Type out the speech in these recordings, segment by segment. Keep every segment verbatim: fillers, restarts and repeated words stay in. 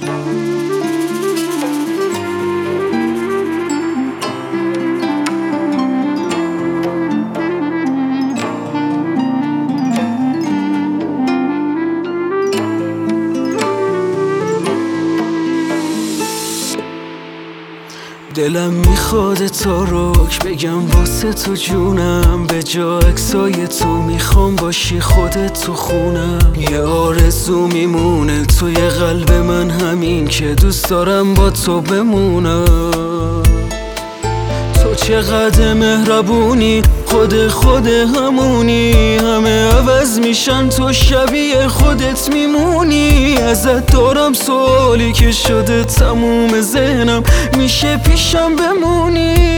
دلم میخواد تا رک بگم واسه تو جونم، به جا عکسای تو میخوام باشی خودت تو خونم. یه آرزو میمونه توی قلب من، همین که دوست دارم با تو بمونم. تو چقدر مهربونی، خود خود همونی، همه عوض میشن تو شبیه خودت میمونی. ازت دارم سوالی که شده تموم ذهنم، میشه پیشم بمونی.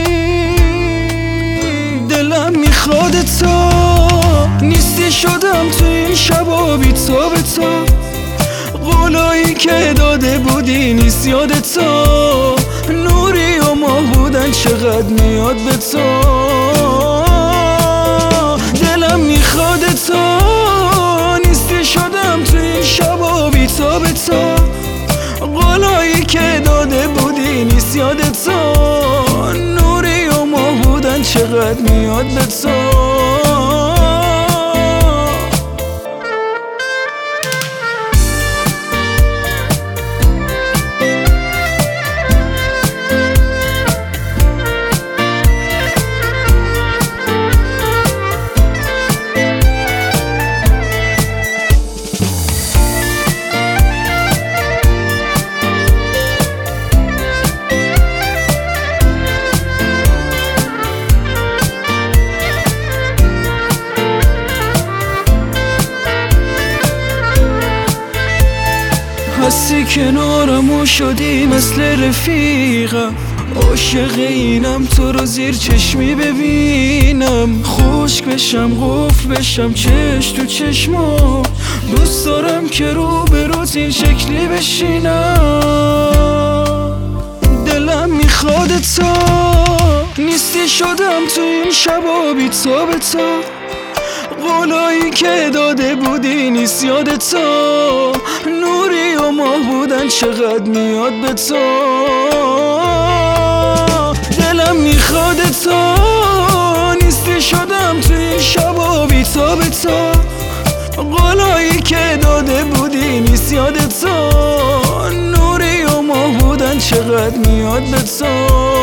دلم میخواد تا نیستی شدم تو این شبا بی تا به تا، قولایی که داده بودی نیست یادتا، نوری و ماه بودن چقدر میاد به تو. دلم میخواد تا نیستی شدم تو این شبا بی تا به تا، قولایی که داده بودی نیست یادتا، نوری و ماه بودن چقدر میاد به تو. هستی کنارم و شدی مثل رفیقم، عاشق اینم تو رو زیر چشمی ببینم، خشک بشم قفل بشم چش تو چشمو، دوست دارم که رو به روز این شکلی بشینم. دلم میخواد تا نیستی شدم تو این شبا بی تا به تا، قولایی که داده بودی نیست یادتا، نوری و ماه بودن چقدر میاد به تو. دلم میخواد تا نیستی شدم تو این شبا بی تا به تا، قولایی که داده بودی نیست یادتا، نوری و ماه بودن چقدر میاد به تو.